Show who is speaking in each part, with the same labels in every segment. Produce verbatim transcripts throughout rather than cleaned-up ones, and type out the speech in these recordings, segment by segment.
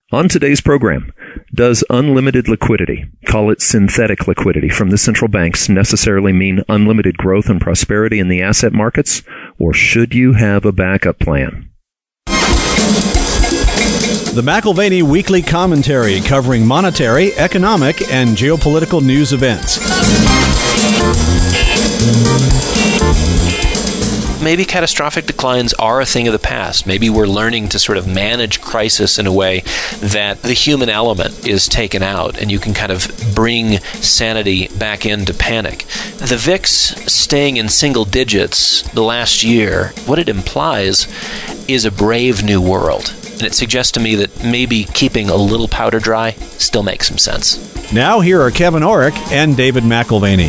Speaker 1: On today's program, does unlimited liquidity, call it synthetic liquidity, from the central banks necessarily mean unlimited growth and prosperity in the asset markets, or should you have a backup plan?
Speaker 2: The McAlvany Weekly Commentary, covering monetary, economic, and geopolitical news events.
Speaker 3: Maybe catastrophic declines are a thing of the past. Maybe we're learning to sort of manage crisis in a way that the human element is taken out and you can kind of bring sanity back into panic. The V I X staying in single digits the last year, what it implies is a brave new world. And it suggests to me that maybe keeping a little powder dry still makes some sense.
Speaker 2: Now here are Kevin Orrick and David McAlvany.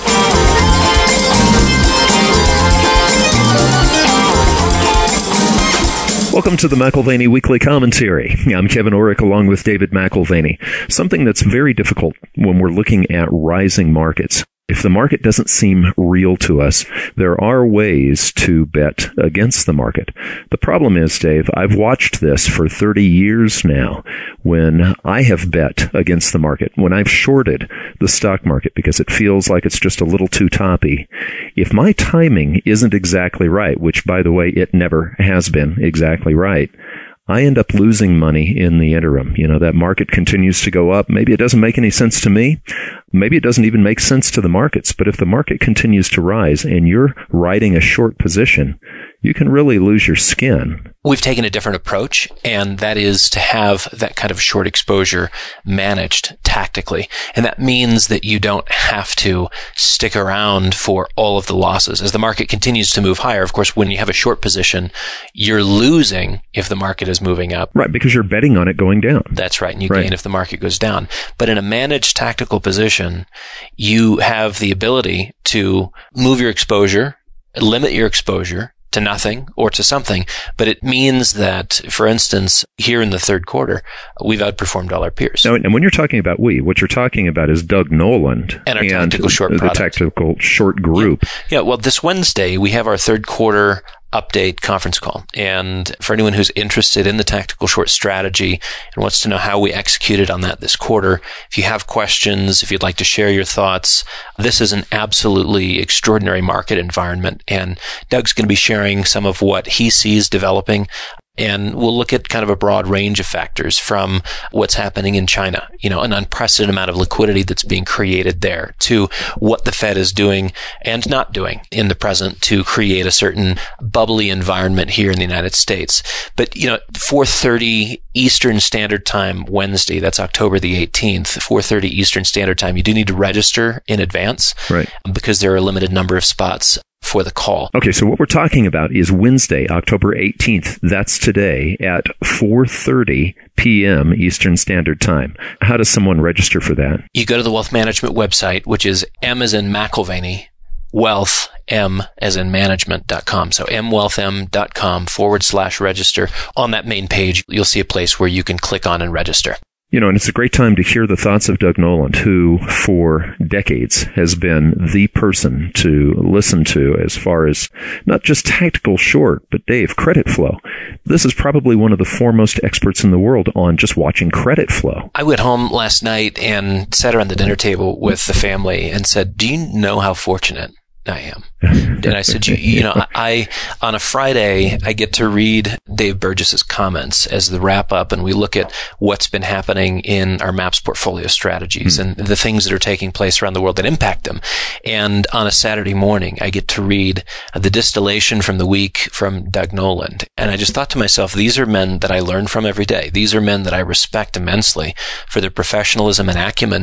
Speaker 1: Welcome to the McAlvany Weekly Commentary. I'm Kevin Orrick along with David McAlvany. Something that's very difficult when we're looking at rising markets. If the market doesn't seem real to us, there are ways to bet against the market. The problem is, Dave, I've watched this for thirty years now when I have bet against the market, when I've shorted the stock market because it feels like it's just a little too toppy. If my timing isn't exactly right, which, by the way, it never has been exactly right, I end up losing money in the interim. You know, that market continues to go up. Maybe it doesn't make any sense to me. Maybe it doesn't even make sense to the markets. But if the market continues to rise and you're riding a short position, you can really lose your skin.
Speaker 3: We've taken a different approach, and that is to have that kind of short exposure managed tactically. And that means that you don't have to stick around for all of the losses. As the market continues to move higher, of course, when you have a short position, you're losing if the market is moving up.
Speaker 1: Right, because you're betting on it going down.
Speaker 3: That's right, and you
Speaker 1: right.
Speaker 3: gain if the market goes down. But in a managed tactical position, you have the ability to move your exposure, limit your exposure to nothing or to something, but it means that, for instance, here in the third quarter, we've outperformed all our peers.
Speaker 1: Now, and when you're talking about we, what you're talking about is Doug Noland
Speaker 3: and our
Speaker 1: and
Speaker 3: tactical short
Speaker 1: the
Speaker 3: product.
Speaker 1: tactical short group.
Speaker 3: Yeah. yeah, well, this Wednesday, we have our third quarter update conference call. And for anyone who's interested in the tactical short strategy and wants to know how we executed on that this quarter, if you have questions, if you'd like to share your thoughts, this is an absolutely extraordinary market environment. And Doug's going to be sharing some of what he sees developing. And we'll look at kind of a broad range of factors, from what's happening in China, you know, an unprecedented amount of liquidity that's being created there, to what the Fed is doing and not doing in the present to create a certain bubbly environment here in the United States. But, you know, four thirty Eastern Standard Time Wednesday, that's October the eighteenth, four thirty Eastern Standard Time, you do need to register in advance,
Speaker 1: right?
Speaker 3: Because there are a limited number of spots for the call.
Speaker 1: Okay, so what we're talking about is Wednesday, October eighteenth. That's today at four thirty p.m. Eastern Standard Time. How does someone register for that?
Speaker 3: You go to the Wealth Management website, which is M as in McAlvany, Wealth, M as in management dot com. So m wealth m dot com forward slash register. On that main page, you'll see a place where you can click on and register.
Speaker 1: You know, and it's a great time to hear the thoughts of Doug Noland, who for decades has been the person to listen to as far as not just tactical short, but Dave, credit flow. This is probably one of the foremost experts in the world on just watching credit flow.
Speaker 3: I went home last night and sat around the dinner table with the family and said, do you know how fortunate I am? And I said, you, you know, I, on a Friday, I get to read Dave Burgess's comments as the wrap up, and we look at what's been happening in our MAPS portfolio strategies mm. and the things that are taking place around the world that impact them. And on a Saturday morning, I get to read the distillation from the week from Doug Noland. And I just thought to myself, these are men that I learn from every day. These are men that I respect immensely for their professionalism and acumen.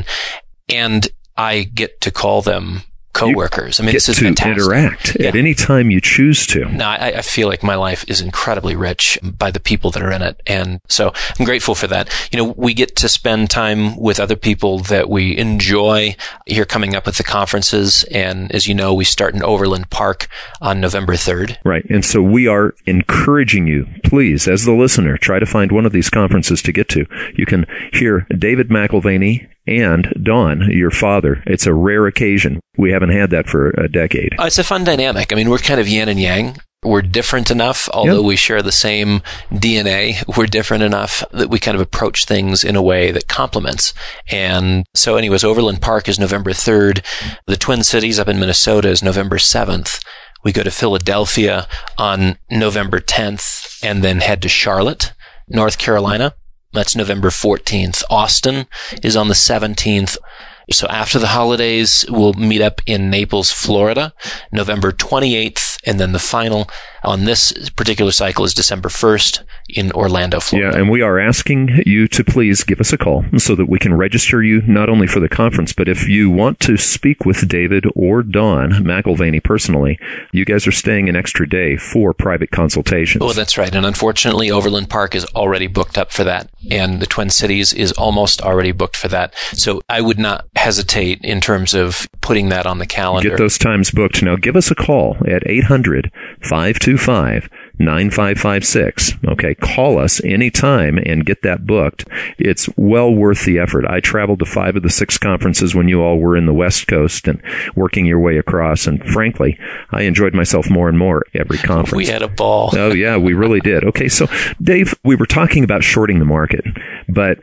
Speaker 3: And I get to call them coworkers. I mean,
Speaker 1: get
Speaker 3: this is
Speaker 1: to
Speaker 3: fantastic.
Speaker 1: Interact
Speaker 3: yeah.
Speaker 1: at any time you choose to.
Speaker 3: No, I, I feel like my life is incredibly rich by the people that are in it. And so I'm grateful for that. You know, we get to spend time with other people that we enjoy here coming up at the conferences. And as you know, we start in Overland Park on November third.
Speaker 1: Right. And so we are encouraging you, please, as the listener, try to find one of these conferences to get to. You can hear David McAlvany and Don, your father. It's a rare occasion. We haven't had that for a decade.
Speaker 3: Uh, it's a fun dynamic. I mean, we're kind of yin and yang. we're different enough, although
Speaker 1: Yep.
Speaker 3: we share the same D N A, we're different enough that we kind of approach things in a way that complements. And so anyways, Overland Park is November third. The Twin Cities up in Minnesota is November seventh. We go to Philadelphia on November tenth and then head to Charlotte, North Carolina. That's November fourteenth. Austin is on the seventeenth. So after the holidays, we'll meet up in Naples, Florida, November twenty-eighth. And then the final on this particular cycle is December first in Orlando, Florida.
Speaker 1: Yeah, and we are asking you to please give us a call so that we can register you not only for the conference, but if you want to speak with David or Don McAlvany personally, you guys are staying an extra day for private consultations.
Speaker 3: Oh, that's right. And unfortunately, Overland Park is already booked up for that. And the Twin Cities is almost already booked for that. So I would not hesitate in terms of putting that on the calendar.
Speaker 1: Get those times booked. Now give us a call at eight hundred, five two five, nine five five six. Okay, call us anytime and get that booked. It's well worth the effort. I traveled to five of the six conferences when you all were in the West Coast and working your way across. And frankly, I enjoyed myself more and more every conference.
Speaker 3: We had a ball.
Speaker 1: Oh, yeah, we really did. Okay, so Dave, we were talking about shorting the market, but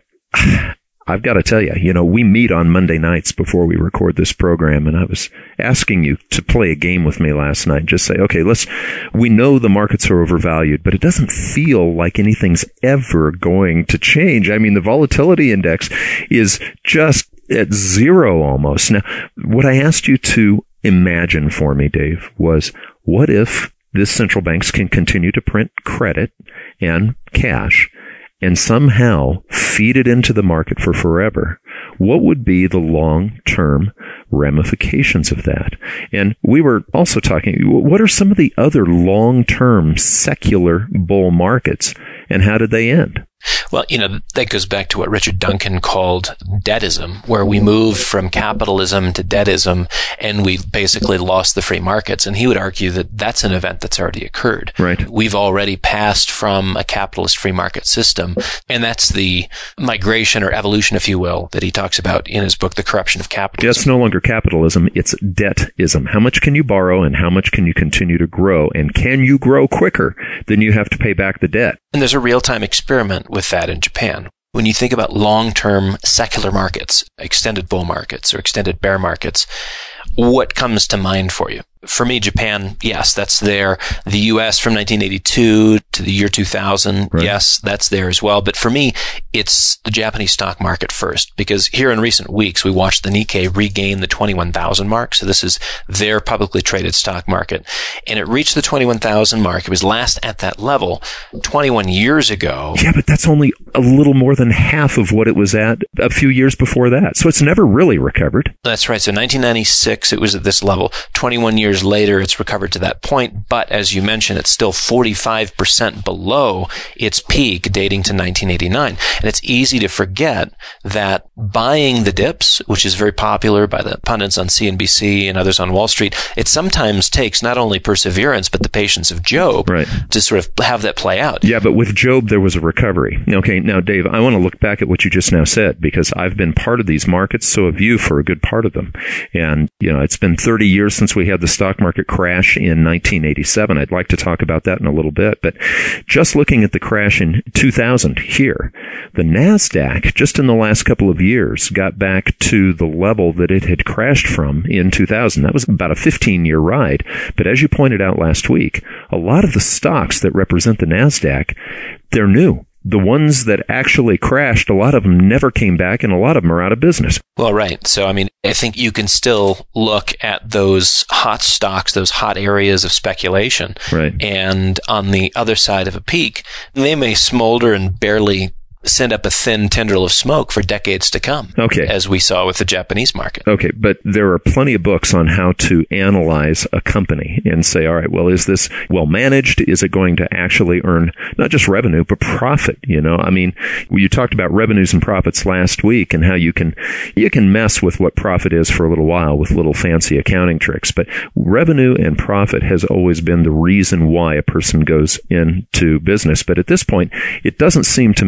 Speaker 1: I've got to tell you, you know, we meet on Monday nights before we record this program, and I was asking you to play a game with me last night. Just say, okay, let's, we know the markets are overvalued, but it doesn't feel like anything's ever going to change. I mean, the volatility index is just at zero almost. Now, what I asked you to imagine for me, Dave, was what if this central banks can continue to print credit and cash and somehow feed it into the market for forever? What would be the long-term ramifications of that? And we were also talking, what are some of the other long-term secular bull markets, and how did they end?
Speaker 3: Well, you know, that goes back to what Richard Duncan called debtism, where we moved from capitalism to debtism, and we basically lost the free markets. And he would argue that that's an event that's already occurred.
Speaker 1: Right.
Speaker 3: We've already passed from a capitalist free market system, and that's the migration or evolution, if you will, that he talks about in his book, The Corruption of Capitalism.
Speaker 1: It's no longer capitalism, it's debtism. How much can you borrow and how much can you continue to grow? And can you grow quicker than you have to pay back the debt?
Speaker 3: And there's a real-time experiment with that in Japan. When you think about long-term secular markets, extended bull markets or extended bear markets, what comes to mind for you? For me, Japan, yes, that's there. The U S from nineteen eighty-two to the year two thousand, right. Yes, that's there as well. But for me, it's the Japanese stock market first, because here in recent weeks, we watched the Nikkei regain the twenty-one thousand mark. So this is their publicly traded stock market. And it reached the twenty-one thousand mark. It was last at that level twenty-one years ago.
Speaker 1: Yeah, but that's only a little more than half of what it was at a few years before that. So it's never really recovered.
Speaker 3: That's right. So nineteen ninety-six, it was at this level. twenty-one years later, it's recovered to that point. But as you mentioned, it's still forty-five percent below its peak dating to nineteen eighty-nine. And it's easy to forget that buying the dips, which is very popular by the pundits on C N B C and others on Wall Street, it sometimes takes not only perseverance, but the patience of Job,
Speaker 1: right,
Speaker 3: to sort of have that play out.
Speaker 1: Yeah, but with Job, there was a recovery. Okay, now, Dave, I want to look back at what you just now said, because I've been part of these markets, so have you for a good part of them. And, you know, it's been thirty years since we had the stock market crash in nineteen eighty-seven. I'd like to talk about that in a little bit. But just looking at the crash in two thousand here, the NASDAQ, just in the last couple of years, got back to the level that it had crashed from in two thousand. That was about a fifteen-year ride. But as you pointed out last week, a lot of the stocks that represent the NASDAQ, they're new. The ones that actually crashed, a lot of them never came back, and a lot of them are out of business.
Speaker 3: Well, right. So, I mean, I think you can still look at those hot stocks, those hot areas of speculation.
Speaker 1: Right.
Speaker 3: And on the other side of a peak, they may smolder and barely send up a thin tendril of smoke for decades to come.
Speaker 1: Okay.
Speaker 3: As we saw with the Japanese market.
Speaker 1: Okay, but there are plenty of books on how to analyze a company and say, all right, well, is this well managed? Is it going to actually earn not just revenue, but profit? You know, I mean, you talked about revenues and profits last week and how you can, you can mess with what profit is for a little while with little fancy accounting tricks, but revenue and profit has always been the reason why a person goes into business. But at this point, it doesn't seem to matter. At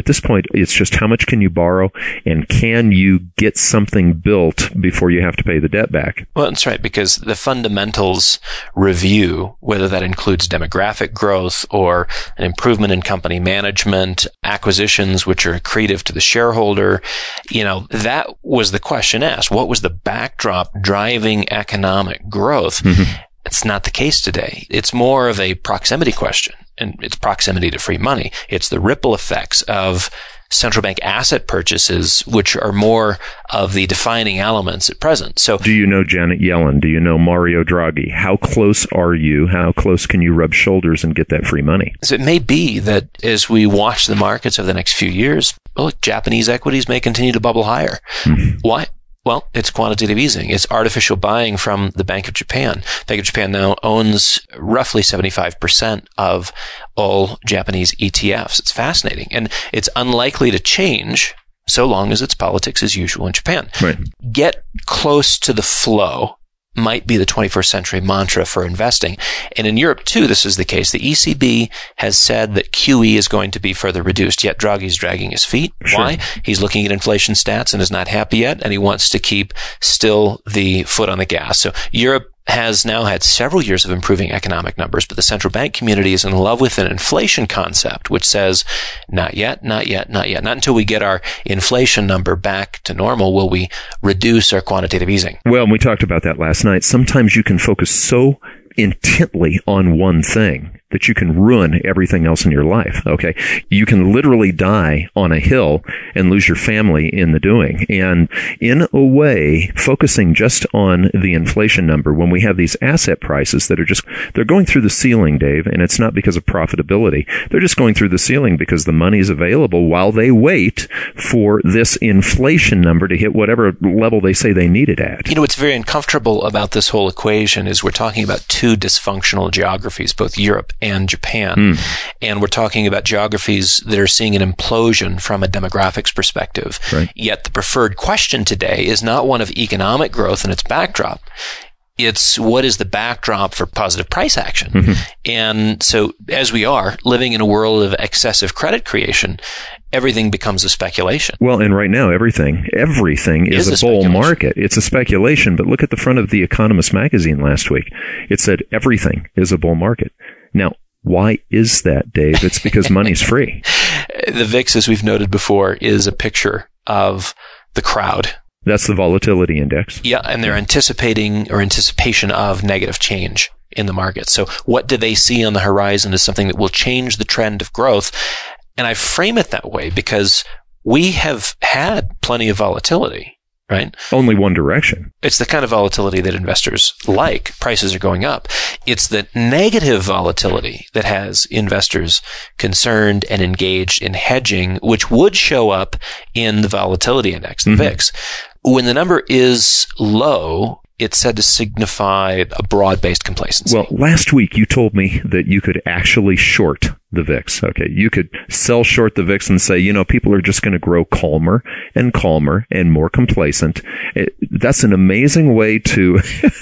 Speaker 1: this point, it's just how much can you borrow and can you get something built before you have to pay the debt back?
Speaker 3: Well, that's right, because the fundamentals review, whether that includes demographic growth or an improvement in company management, acquisitions which are accretive to the shareholder, you know, that was the question asked. What was the backdrop driving economic growth? Mm-hmm. It's not the case today. It's more of a proximity question, and it's proximity to free money. It's the ripple effects of central bank asset purchases, which are more of the defining elements at present. So,
Speaker 1: do you know Janet Yellen? Do you know Mario Draghi? How close are you? How close can you rub shoulders and get that free money?
Speaker 3: So it may be that as we watch the markets over the next few years, well, look, Japanese equities may continue to bubble higher. Mm-hmm. Why? Well, it's quantitative easing. It's artificial buying from the Bank of Japan. Bank of Japan now owns roughly seventy-five percent of all Japanese E T Fs. It's fascinating. And it's unlikely to change so long as it's politics as usual in Japan.
Speaker 1: Right.
Speaker 3: Get close to the flow might be the twenty-first century mantra for investing. And in Europe, too, this is the case. The E C B has said that Q E is going to be further reduced, yet Draghi's dragging his feet.
Speaker 1: Sure.
Speaker 3: Why? He's looking at inflation stats and is not happy yet, and he wants to keep still the foot on the gas. So Europe has now had several years of improving economic numbers, but the central bank community is in love with an inflation concept, which says, not yet, not yet, not yet. Not until we get our inflation number back to normal will we reduce our quantitative easing.
Speaker 1: Well, we talked about that last night. Sometimes you can focus so intently on one thing that you can ruin everything else in your life, okay? You can literally die on a hill and lose your family in the doing. And in a way, focusing just on the inflation number, when we have these asset prices that are just, they're going through the ceiling, Dave, and it's not because of profitability. They're just going through the ceiling because the money is available while they wait for this inflation number to hit whatever level they say they need it at.
Speaker 3: You know, what's very uncomfortable about this whole equation is we're talking about two dysfunctional geographies, both Europe and Japan. Mm. And we're talking about geographies that are seeing an implosion from a demographics perspective.
Speaker 1: Right.
Speaker 3: Yet the preferred question today is not one of economic growth and its backdrop. It's what is the backdrop for positive price action? Mm-hmm. And so as we are living in a world of excessive credit creation, everything becomes a speculation.
Speaker 1: Well, and right now, everything, everything is, is a, a bull market. It's a speculation. But look at the front of The Economist magazine last week. It said everything is a bull market. Now, why is that, Dave? It's because money's free.
Speaker 3: The V I X, as we've noted before, is a picture of the crowd.
Speaker 1: That's the volatility index.
Speaker 3: Yeah, and they're anticipating or anticipation of negative change in the market. So what do they see on the horizon is something that will change the trend of growth. And I frame it that way because we have had plenty of volatility, right?
Speaker 1: Only one direction.
Speaker 3: It's the kind of volatility that investors like. Prices are going up. It's the negative volatility that has investors concerned and engaged in hedging, which would show up in the volatility index, the mm-hmm. V I X. When the number is low, it's said to signify a broad-based complacency.
Speaker 1: Well, last week you told me that you could actually short the V I X. Okay, you could sell short the V I X and say, you know, people are just going to grow calmer and calmer and more complacent. It, that's an amazing way to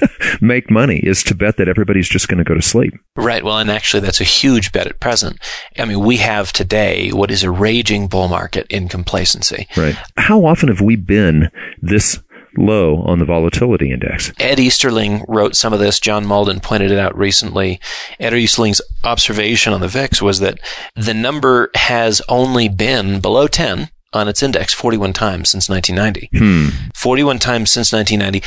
Speaker 1: make money, is to bet that everybody's just going to go to sleep.
Speaker 3: Right. Well, and actually that's a huge bet at present. I mean, we have today what is a raging bull market in complacency.
Speaker 1: Right. How often have we been this low on the volatility index?
Speaker 3: Ed Easterling wrote some of this. John Malden pointed it out recently. Ed Easterling's observation on the V I X was that the number has only been below ten on its index forty-one times since nineteen ninety.
Speaker 1: Hmm.
Speaker 3: forty-one times since nineteen ninety.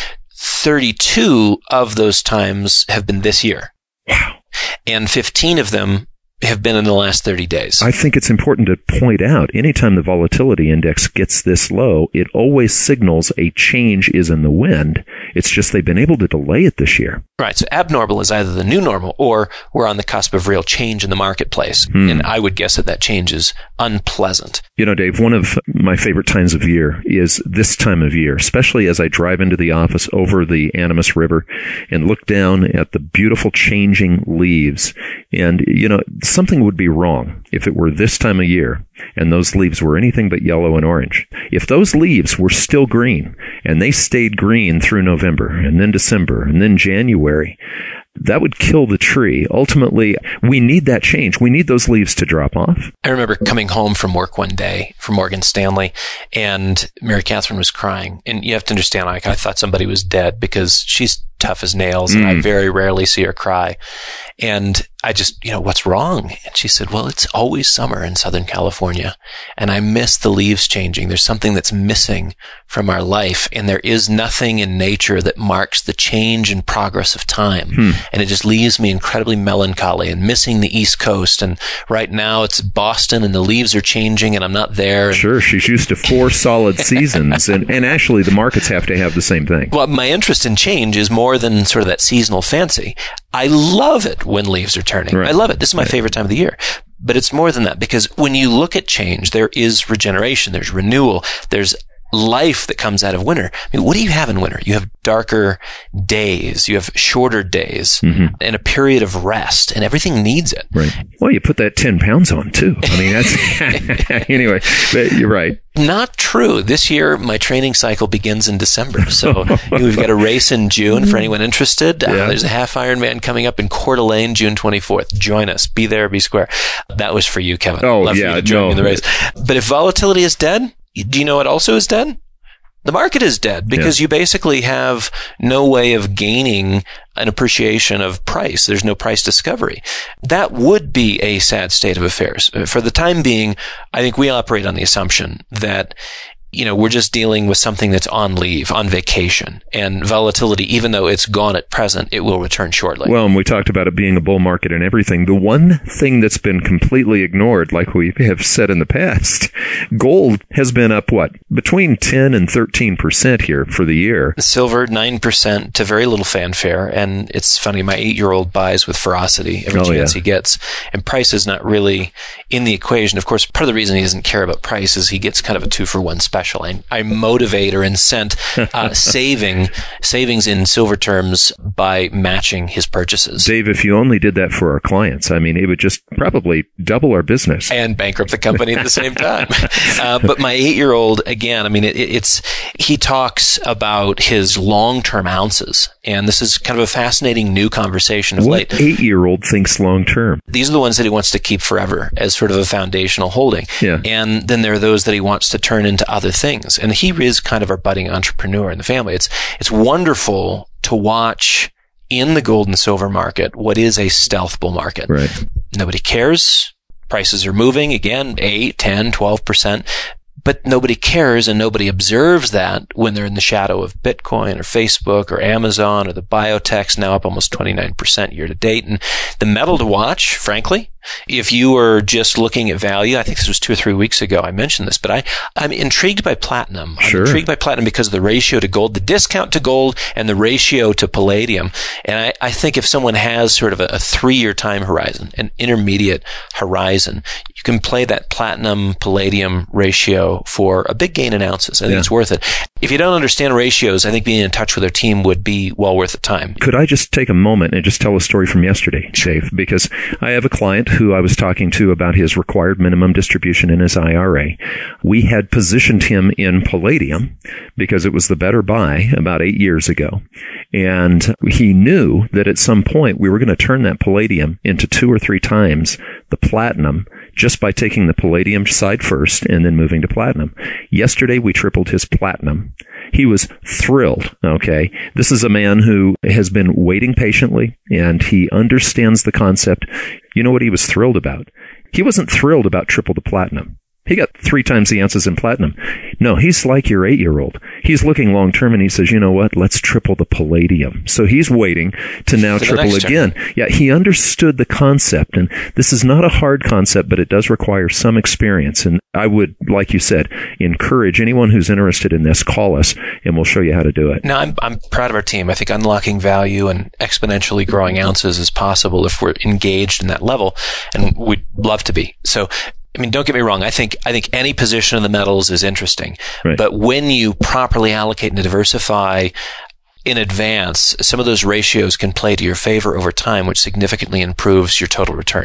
Speaker 3: thirty-two of those times have been this year.
Speaker 1: Wow.
Speaker 3: And fifteen of them have been in the last thirty days.
Speaker 1: I think it's important to point out, anytime the volatility index gets this low, it always signals a change is in the wind. It's just they've been able to delay it this year.
Speaker 3: Right. So abnormal is either the new normal or we're on the cusp of real change in the marketplace.
Speaker 1: Hmm.
Speaker 3: And I would guess that that change is unpleasant.
Speaker 1: You know, Dave, one of my favorite times of year is this time of year, especially as I drive into the office over the Animas River and look down at the beautiful changing leaves. And, you know, something would be wrong if it were this time of year and those leaves were anything but yellow and orange. If those leaves were still green and they stayed green through November and then December and then January, that would kill the tree. Ultimately, we need that change. We need those leaves to drop off.
Speaker 3: I remember coming home from work one day from Morgan Stanley, and Mary Catherine was crying. And you have to understand, like, I thought somebody was dead because she's tough as nails, and mm. I very rarely see her cry. And I just, you know, what's wrong? And she said, well, it's always summer in Southern California, and I miss the leaves changing. There's something that's missing from our life, and there is nothing in nature that marks the change and progress of time. Hmm. And it just leaves me incredibly melancholy and missing the East Coast. And right now it's Boston, and the leaves are changing, and I'm not there.
Speaker 1: Sure, she's used to four solid seasons, and, and actually the markets have to have the same thing.
Speaker 3: Well, my interest in change is more than sort of that seasonal fancy. I love it when leaves are turning. Right. I love it. This is my right. favorite time of the year. But it's more than that, because when you look at change, there is regeneration, there's renewal, there's life that comes out of winter. I mean, what do you have in winter? You have darker days, you have shorter days, mm-hmm. and a period of rest, and everything needs it.
Speaker 1: Right. Well, you put that ten pounds on too. I mean, that's, anyway, but you're right.
Speaker 3: Not true. This year, my training cycle begins in December. So we've got a race in June for anyone interested. Uh, yeah. There's a half Ironman coming up in Coeur d'Alene, June twenty-fourth. Join us. Be there, be square. That was for you, Kevin.
Speaker 1: Oh,
Speaker 3: Love
Speaker 1: yeah.
Speaker 3: For you to join
Speaker 1: no.
Speaker 3: me in the race. But if volatility is dead, do you know what also is dead? The market is dead, because yeah. you basically have no way of gaining an appreciation of price. There's no price discovery. That would be a sad state of affairs. For the time being, I think we operate on the assumption that, you know, we're just dealing with something that's on leave, on vacation, and volatility, even though it's gone at present, it will return shortly.
Speaker 1: Well, and we talked about it being a bull market and everything. The one thing that's been completely ignored, like we have said in the past, gold has been up, what, between ten and thirteen percent here for the year.
Speaker 3: Silver, nine percent to very little fanfare. And it's funny, my eight-year-old buys with ferocity every oh, chance yeah. he gets. And price is not really in the equation. Of course, part of the reason he doesn't care about price is he gets kind of a two-for-one special. I, I motivate or incent uh, saving savings in silver terms by matching his purchases.
Speaker 1: Dave, if you only did that for our clients, I mean, it would just probably double our business.
Speaker 3: And bankrupt the company at the same time. Uh, but my eight-year-old, again, I mean, it, it's he talks about his long-term ounces. And this is kind of a fascinating new conversation of
Speaker 1: what
Speaker 3: late.
Speaker 1: eight-year-old thinks long-term?
Speaker 3: These are the ones that he wants to keep forever as sort of a foundational holding.
Speaker 1: Yeah.
Speaker 3: And then there are those that he wants to turn into other things. And he is kind of our budding entrepreneur in the family. It's, it's wonderful to watch in the gold and silver market what is a stealth bull market.
Speaker 1: Right.
Speaker 3: Nobody cares. Prices are moving again, eight, ten, twelve percent. But nobody cares and nobody observes that when they're in the shadow of Bitcoin or Facebook or Amazon or the biotechs, now up almost twenty-nine percent year to date. And the metal to watch, frankly, if you were just looking at value, I think this was two or three weeks ago I mentioned this, but I, I'm intrigued by platinum. I'm
Speaker 1: sure.
Speaker 3: intrigued by platinum because of the ratio to gold, the discount to gold, and the ratio to palladium. And I, I think if someone has sort of a, a three-year time horizon, an intermediate horizon, you can play that platinum-palladium ratio for a big gain in ounces. I think yeah. it's worth it. If you don't understand ratios, I think being in touch with our team would be well worth the time.
Speaker 1: Could I just take a moment and just tell a story from yesterday, Dave? Because I have a client who I was talking to about his required minimum distribution in his I R A. We had positioned him in palladium because it was the better buy about eight years ago. And he knew that at some point we were going to turn that palladium into two or three times the platinum just by taking the palladium side first and then moving to platinum. Yesterday, we tripled his platinum. He was thrilled, okay? This is a man who has been waiting patiently, and he understands the concept. You know what he was thrilled about? He wasn't thrilled about triple the platinum. He got three times the ounces in platinum. No, he's like your eight-year-old. He's looking long-term, and he says, you know what? Let's triple the palladium. So he's waiting to now
Speaker 3: For
Speaker 1: triple again. Term. Yeah, he understood the concept, and this is not a hard concept, but it does require some experience. And I would, like you said, encourage anyone who's interested in this, call us, and we'll show you how to do it.
Speaker 3: No, I'm, I'm proud of our team. I think unlocking value and exponentially growing ounces is possible if we're engaged in that level, and we'd love to be. So, I mean, don't get me wrong. I think, I think any position in the metals is interesting.
Speaker 1: Right.
Speaker 3: But when you properly allocate and diversify in advance, some of those ratios can play to your favor over time, which significantly improves your total returns.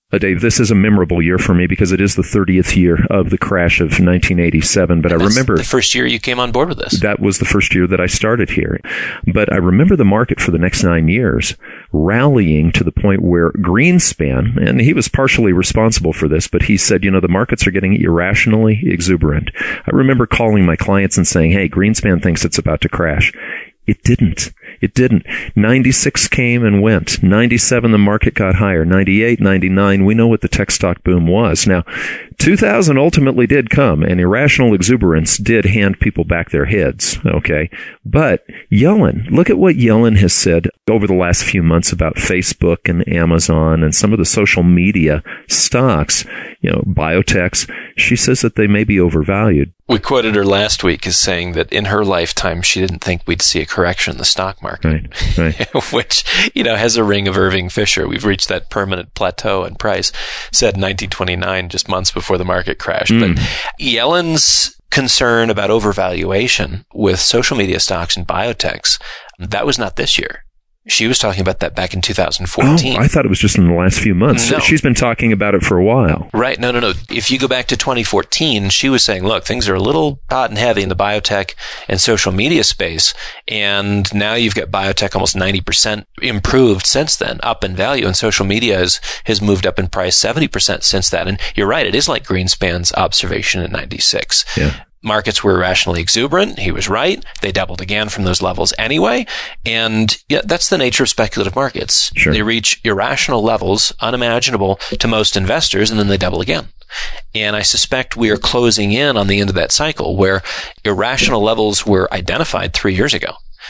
Speaker 1: Uh, Dave, this is a memorable year for me because it is the thirtieth year of the crash of nineteen eighty-seven. But
Speaker 3: and
Speaker 1: I
Speaker 3: that's
Speaker 1: remember
Speaker 3: the first year you came on board with this.
Speaker 1: That was the first year that I started here. But I remember the market for the next nine years rallying to the point where Greenspan, and he was partially responsible for this, but he said, you know, the markets are getting irrationally exuberant. I remember calling my clients and saying, hey, Greenspan thinks it's about to crash. It didn't. It didn't. ninety-six came and went. ninety-seven, the market got higher. ninety-eight, ninety-nine, we know what the tech stock boom was. Now, two thousand ultimately did come, and irrational exuberance did hand people back their heads, okay? But Yellen, look at what Yellen has said over the last few months about Facebook and Amazon and some of the social media stocks, you know, biotechs. She says that they may be overvalued.
Speaker 3: We quoted her last week as saying that in her lifetime, she didn't think we'd see a correction in the stock market.
Speaker 1: Right, right.
Speaker 3: Which, you know, has a ring of Irving Fisher. We've reached that permanent plateau in price, said in nineteen twenty-nine, just months before the market crashed. Mm. But Yellen's concern about overvaluation with social media stocks and biotechs, that was not this year. She was talking about that back in two thousand fourteen.
Speaker 1: Oh, I thought it was just in the last few months.
Speaker 3: No.
Speaker 1: She's been talking about it for a while.
Speaker 3: Right. No, no, no. If you go back to twenty fourteen, she was saying, look, things are a little hot and heavy in the biotech and social media space. And now you've got biotech almost ninety percent improved since then, up in value. And social media has, has moved up in price seventy percent since that. And you're right. It is like Greenspan's observation in ninety-six.
Speaker 1: Yeah.
Speaker 3: Markets were irrationally exuberant. He was right. They doubled again from those levels anyway. And yeah, that's the nature of speculative markets.
Speaker 1: Sure.
Speaker 3: They reach irrational levels, unimaginable to most investors, and then they double again. And I suspect we are closing in on the end of that cycle where irrational levels were identified three years ago.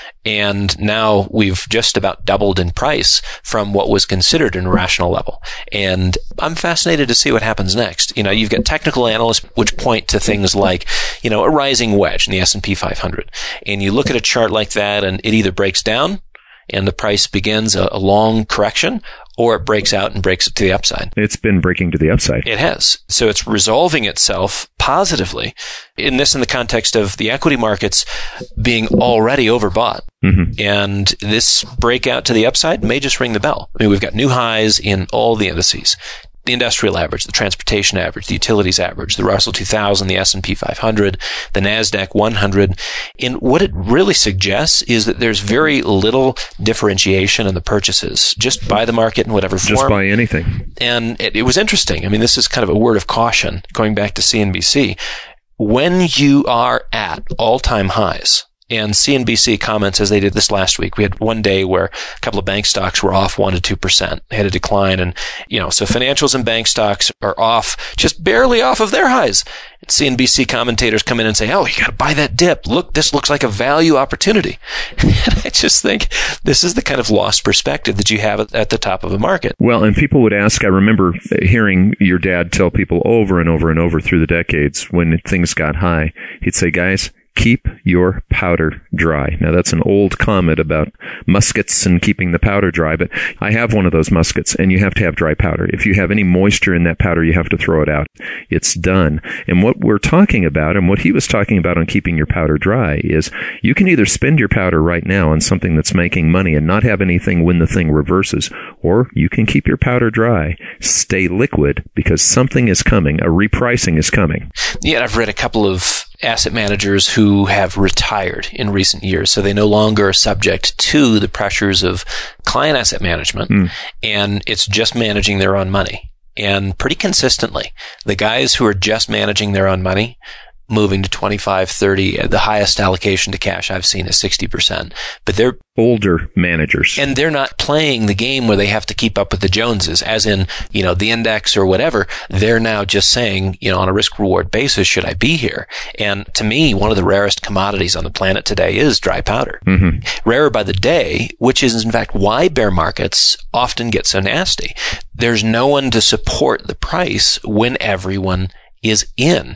Speaker 3: And now we've just about doubled in price from what was considered an irrational level. And I'm fascinated to see what happens next. You know, you've got technical analysts which point to things like, you know, a rising wedge in the S and P five hundred. And you look at a chart like that and it either breaks down and the price begins a, a long correction, or it breaks out and breaks it to the upside.
Speaker 1: It's been breaking to the upside.
Speaker 3: It has. So it's resolving itself positively. In this, in the context of the equity markets being already overbought. Mm-hmm. And this breakout to the upside may just ring the bell. I mean, we've got new highs in all the indices. The industrial average, the transportation average, the utilities average, the Russell two thousand, the S and P five hundred, the NASDAQ one hundred. And what it really suggests is that there's very little differentiation in the purchases. Just buy the market in whatever form.
Speaker 1: Just buy anything.
Speaker 3: And it, it was interesting. I mean, this is kind of a word of caution going back to C N B C. When you are at all-time highs, and C N B C comments as they did this last week. We had one day where a couple of bank stocks were off one to two percent. They had a decline. And, you know, so financials and bank stocks are off, just barely off of their highs. And C N B C commentators come in and say, oh, you got to buy that dip. Look, this looks like a value opportunity. And I just think this is the kind of lost perspective that you have at the top of a market.
Speaker 1: Well, and people would ask, I remember hearing your dad tell people over and over and over through the decades when things got high, he'd say, guys, keep your powder dry. Now, that's an old comment about muskets and keeping the powder dry, but I have one of those muskets, and you have to have dry powder. If you have any moisture in that powder, you have to throw it out. It's done. And what we're talking about, and what he was talking about on keeping your powder dry, is you can either spend your powder right now on something that's making money and not have anything when the thing reverses, or you can keep your powder dry, stay liquid, because something is coming. A repricing is coming.
Speaker 3: Yeah, I've read a couple of asset managers who have retired in recent years, so they no longer are subject to the pressures of client asset management, mm. and it's just managing their own money. And pretty consistently, the guys who are just managing their own money, moving to twenty-five, thirty, the highest allocation to cash I've seen is sixty percent. But they're
Speaker 1: older managers.
Speaker 3: And they're not playing the game where they have to keep up with the Joneses, as in, you know, the index or whatever. They're now just saying, you know, on a risk reward basis, should I be here? And to me, one of the rarest commodities on the planet today is dry powder. Mm-hmm. Rarer by the day, which is in fact why bear markets often get so nasty. There's no one to support the price when everyone is in.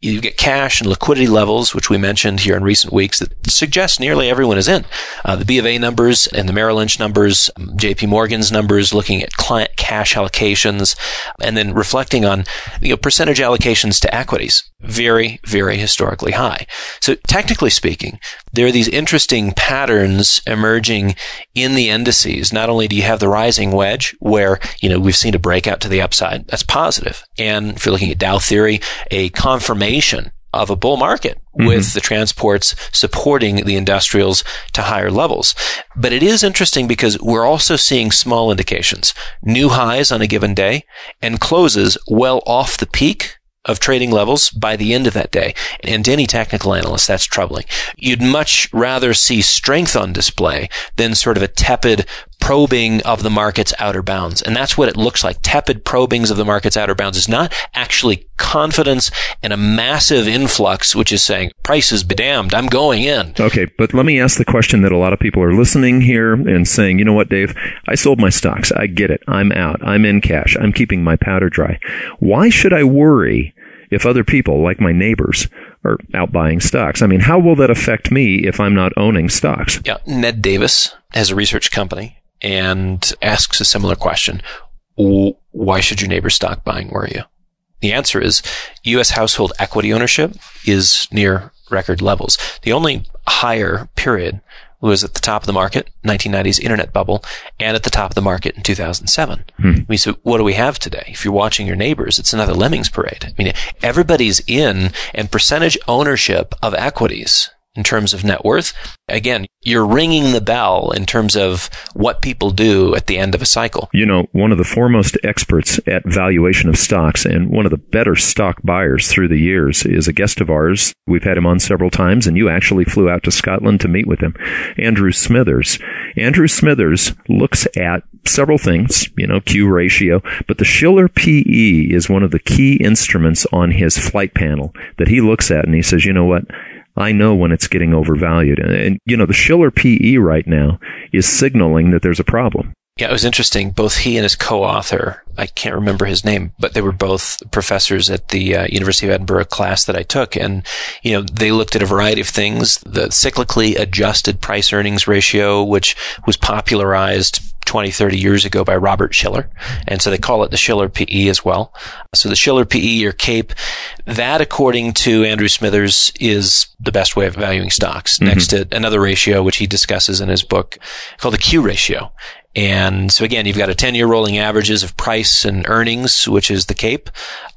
Speaker 3: You get cash and liquidity levels, which we mentioned here in recent weeks, that suggest nearly everyone is in. Uh, the B of A numbers and the Merrill Lynch numbers, J P Morgan's numbers, looking at client cash allocations, and then reflecting on, you know, percentage allocations to equities. Very, very historically high. So technically speaking, there are these interesting patterns emerging in the indices. Not only do you have the rising wedge where, you know, we've seen a breakout to the upside. That's positive. And if you're looking at Dow theory, a confirmation of a bull market mm-hmm. with the transports supporting the industrials to higher levels. But it is interesting because we're also seeing small indications, new highs on a given day and closes well off the peak of trading levels by the end of that day. And to any technical analyst, that's troubling. You'd much rather see strength on display than sort of a tepid probing of the market's outer bounds. And that's what it looks like. Tepid probings of the market's outer bounds is not actually confidence and a massive influx, which is saying, prices be damned, I'm going in.
Speaker 1: Okay, but let me ask the question that a lot of people are listening here and saying, you know what, Dave, I sold my stocks. I get it. I'm out. I'm in cash. I'm keeping my powder dry. Why should I worry if other people, like my neighbors, are out buying stocks? I mean, how will that affect me if I'm not owning stocks?
Speaker 3: Yeah, Ned Davis has a research company and asks a similar question. Why should your neighbor's stock buying worry you? The answer is U S household equity ownership is near record levels. The only higher period was at the top of the market, nineteen nineties internet bubble, and at the top of the market in two thousand seven. Hmm. I mean, so what do we have today? If you're watching your neighbors, it's another lemmings parade. I mean, everybody's in, and percentage ownership of equities in terms of net worth, again, you're ringing the bell in terms of what people do at the end of a cycle.
Speaker 1: You know, one of the foremost experts at valuation of stocks and one of the better stock buyers through the years is a guest of ours. We've had him on several times, and you actually flew out to Scotland to meet with him, Andrew Smithers. Andrew Smithers looks at several things, you know, Q ratio, but the Shiller P E is one of the key instruments on his flight panel that he looks at, and he says, you know what? I know when it's getting overvalued. And, and, you know, the Shiller P E right now is signaling that there's a problem.
Speaker 3: Yeah, it was interesting. Both he and his co-author, I can't remember his name, but they were both professors at the uh, University of Edinburgh class that I took. And, you know, they looked at a variety of things. The cyclically adjusted price earnings ratio, which was popularized twenty, thirty years ago by Robert Shiller. And so they call it the Shiller P E as well. So the Shiller P E or CAPE, that according to Andrew Smithers is the best way of valuing stocks, mm-hmm. next to another ratio, which he discusses in his book called the Q ratio. And so again, you've got a ten-year rolling averages of price and earnings, which is the CAPE.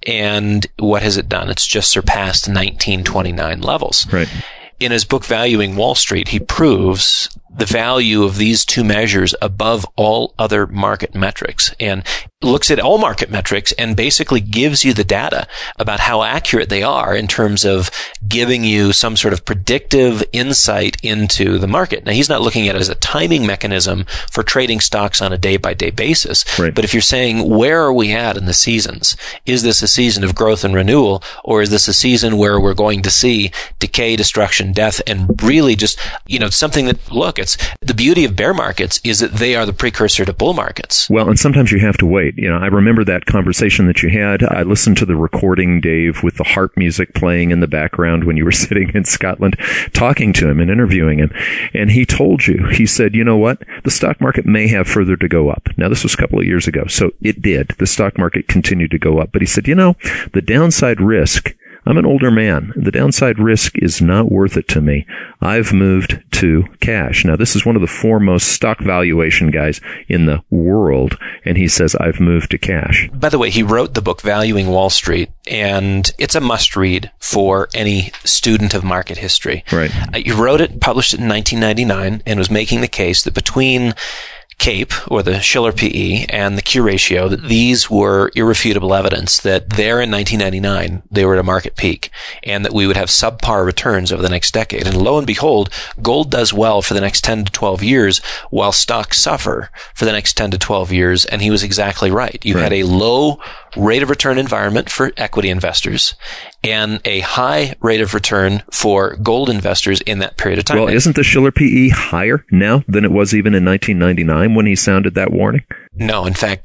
Speaker 3: And what has it done? It's just surpassed nineteen twenty-nine levels.
Speaker 1: Right.
Speaker 3: In his book, Valuing Wall Street, he proves the value of these two measures above all other market metrics and looks at all market metrics and basically gives you the data about how accurate they are in terms of giving you some sort of predictive insight into the market. Now, he's not looking at it as a timing mechanism for trading stocks on a day-by-day basis.
Speaker 1: Right.
Speaker 3: But if you're saying, where are we at in the seasons? Is this a season of growth and renewal, or is this a season where we're going to see decay, destruction, death, and really just, you know, something that, look, it's the beauty of bear markets is that they are the precursor to bull markets.
Speaker 1: Well, and sometimes you have to wait. You know, I remember that conversation that you had. I listened to the recording, Dave, with the harp music playing in the background when you were sitting in Scotland, talking to him and interviewing him. And he told you, he said, you know what? The stock market may have further to go up. Now, this was a couple of years ago, so it did. The stock market continued to go up. But he said, you know, the downside risk, I'm an older man. The downside risk is not worth it to me. I've moved to cash. Now, this is one of the foremost stock valuation guys in the world, and he says, I've moved to cash.
Speaker 3: By the way, he wrote the book Valuing Wall Street, and it's a must-read for any student of market history.
Speaker 1: Right.
Speaker 3: He wrote it, published it in nineteen ninety-nine, and was making the case that between CAPE, or the Shiller P E, and the Q ratio, that these were irrefutable evidence that there in nineteen ninety-nine, they were at a market peak, and that we would have subpar returns over the next decade. And lo and behold, gold does well for the next ten to twelve years, while stocks suffer for the next ten to twelve years, and he was exactly right. You right. had a low rate of return environment for equity investors, and a high rate of return for gold investors in that period of time.
Speaker 1: Well, isn't the Shiller P E higher now than it was even in nineteen ninety-nine when he sounded that warning?
Speaker 3: No, in fact,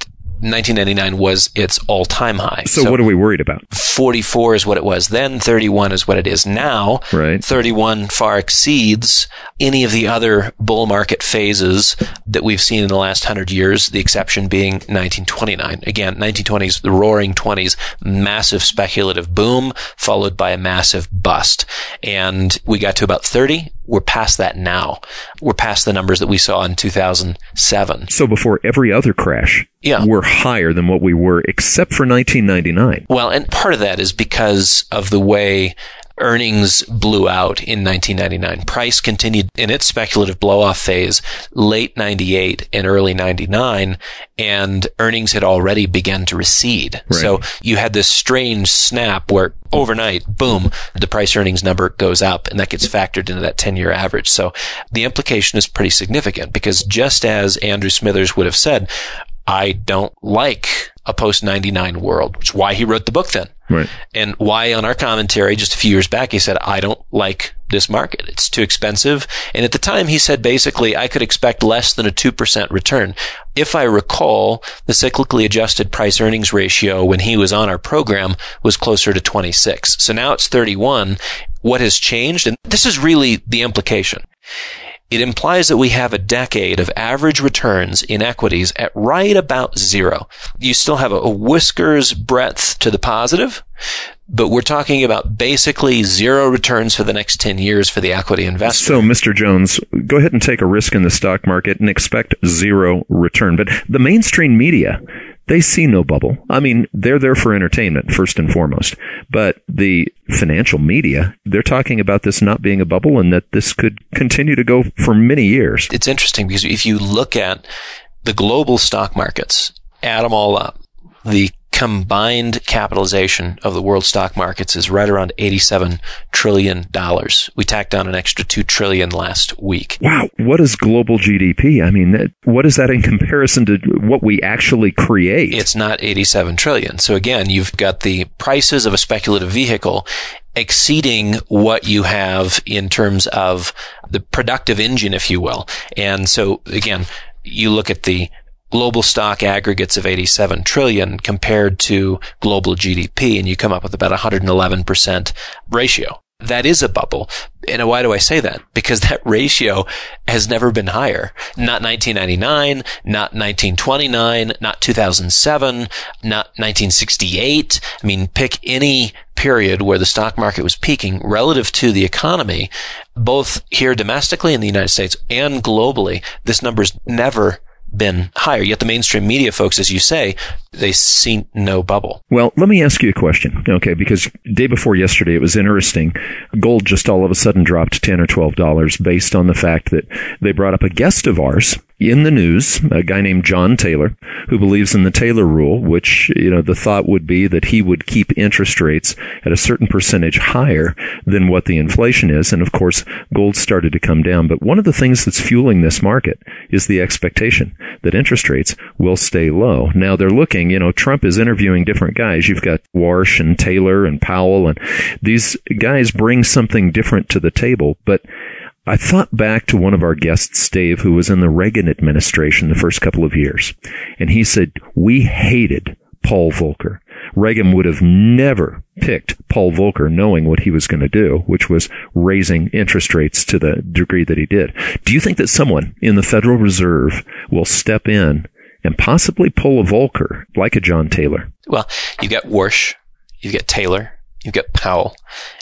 Speaker 3: nineteen ninety-nine was its all-time high.
Speaker 1: So, so what are we worried about?
Speaker 3: forty-four is what it was then. thirty-one is what it is now.
Speaker 1: Right.
Speaker 3: thirty-one far exceeds any of the other bull market phases that we've seen in the last hundred years, the exception being nineteen twenty-nine. Again, nineteen twenties, the roaring twenties, massive speculative boom, followed by a massive bust. And we got to about thirty. We're past that now. We're past the numbers that we saw in two thousand seven.
Speaker 1: So before every other crash,
Speaker 3: yeah.
Speaker 1: we're higher than what we were, except for nineteen ninety-nine.
Speaker 3: Well, and part of that is because of the way earnings blew out in nineteen ninety-nine. Price continued in its speculative blow-off phase late ninety-eight and early ninety-nine, and earnings had already begun to recede.
Speaker 1: Right.
Speaker 3: So you had this strange snap where overnight, boom, the price earnings number goes up, and that gets factored into that ten-year average. So the implication is pretty significant, because just as Andrew Smithers would have said, I don't like a post ninety-nine world, which is why he wrote the book then.
Speaker 1: Right.
Speaker 3: And why on our commentary just a few years back, he said, I don't like this market. It's too expensive. And at the time, he said, basically, I could expect less than a two percent return. If I recall, the cyclically adjusted price earnings ratio when he was on our program was closer to twenty-six. So now it's thirty-one. What has changed? And this is really the implication. It implies that we have a decade of average returns in equities at right about zero. You still have a whisker's breadth to the positive, but we're talking about basically zero returns for the next ten years for the equity investor.
Speaker 1: So, Mister Jones, go ahead and take a risk in the stock market and expect zero return. But the mainstream media, they see no bubble. I mean, they're there for entertainment, first and foremost. But the financial media, they're talking about this not being a bubble and that this could continue to go for many years.
Speaker 3: It's interesting because if you look at the global stock markets, add them all up, the combined capitalization of the world stock markets is right around eighty-seven trillion dollars. We tacked on an extra two trillion dollars last week.
Speaker 1: Wow. What is global G D P? I mean, that, what is that in comparison to what we actually create?
Speaker 3: It's not eighty-seven trillion dollars. So again, you've got the prices of a speculative vehicle exceeding what you have in terms of the productive engine, if you will. And so again, you look at the global stock aggregates of eighty-seven trillion dollars compared to global G D P, and you come up with about a one hundred eleven percent ratio. That is a bubble. And why do I say that? Because that ratio has never been higher. Not nineteen ninety-nine, not nineteen twenty-nine, not two thousand seven, not nineteen sixty-eight. I mean, pick any period where the stock market was peaking relative to the economy, both here domestically in the United States and globally. This number's never been higher. Yet the mainstream media folks, as you say, they see no bubble.
Speaker 1: Well, let me ask you a question, okay? Because day before yesterday, it was interesting. Gold just all of a sudden dropped ten or twelve dollars based on the fact that they brought up a guest of ours in the news, a guy named John Taylor, who believes in the Taylor rule, which, you know, the thought would be that he would keep interest rates at a certain percentage higher than what the inflation is. And of course, gold started to come down. But one of the things that's fueling this market is the expectation that interest rates will stay low. Now they're looking, you know, Trump is interviewing different guys. You've got Warsh and Taylor and Powell, and these guys bring something different to the table. But I thought back to one of our guests, Dave, who was in the Reagan administration the first couple of years. And he said, we hated Paul Volcker. Reagan would have never picked Paul Volcker knowing what he was going to do, which was raising interest rates to the degree that he did. Do you think that someone in the Federal Reserve will step in and possibly pull a Volcker like a John Taylor?
Speaker 3: Well, you've got Warsh, you've got Taylor, you've got Powell.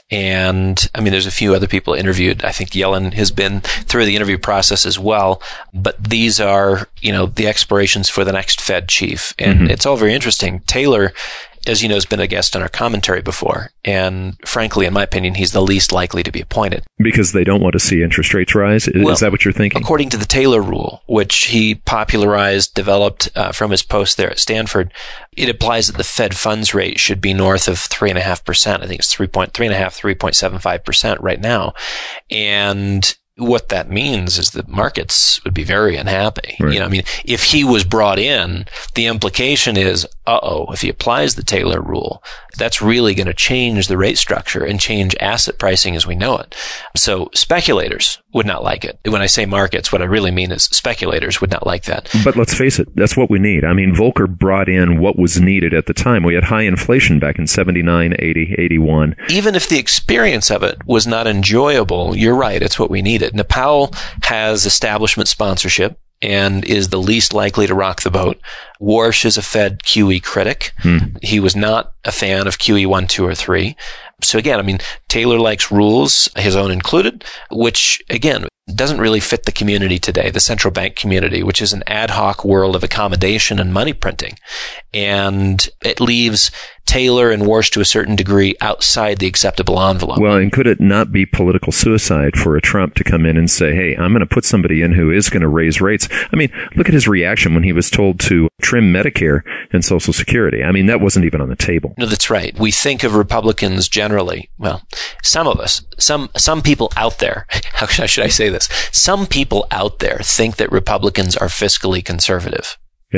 Speaker 3: And I mean, there's a few other people interviewed. I think Yellen has been through the interview process as well. But these are, you know, the expirations for the next Fed chief. And mm-hmm. it's all very interesting. Taylor, as you know, has been a guest on our commentary before. And frankly, in my opinion, he's the least likely to be appointed.
Speaker 1: Because they don't want to see interest rates rise? Is,
Speaker 3: well,
Speaker 1: is that what you're thinking?
Speaker 3: According to the Taylor rule, which he popularized, developed uh, from his post there at Stanford, it implies that the Fed funds rate should be north of three point five percent. I think it's three point three point five, three point seven five percent right now. And what that means is that markets would be very unhappy.
Speaker 1: Right.
Speaker 3: You know, I mean, if he was brought in, the implication is, uh-oh, if he applies the Taylor rule, that's really going to change the rate structure and change asset pricing as we know it. So speculators would not like it. When I say markets, what I really mean is speculators would not like that.
Speaker 1: But let's face it, that's what we need. I mean, Volcker brought in what was needed at the time. We had high inflation back in seventy-nine, eighty, eighty-one.
Speaker 3: Even if the experience of it was not enjoyable, you're right, it's what we needed. Now, Powell has establishment sponsorship and is the least likely to rock the boat. Warsh is a Fed Q E critic. Hmm. He was not a fan of Q E one, two, or three. So again, I mean, Taylor likes rules, his own included, which again, doesn't really fit the community today, the central bank community, which is an ad hoc world of accommodation and money printing. And it leaves Taylor and Warsh to a certain degree outside the acceptable envelope.
Speaker 1: Well, and could it not be political suicide for a Trump to come in and say, hey, I'm going to put somebody in who is going to raise rates? I mean, look at his reaction when he was told to trim Medicare and Social Security. I mean, that wasn't even on the table.
Speaker 3: No, that's right. We think of Republicans generally, well, some of us, some some people out there, how should I say this? Some people out there think that Republicans are fiscally conservative.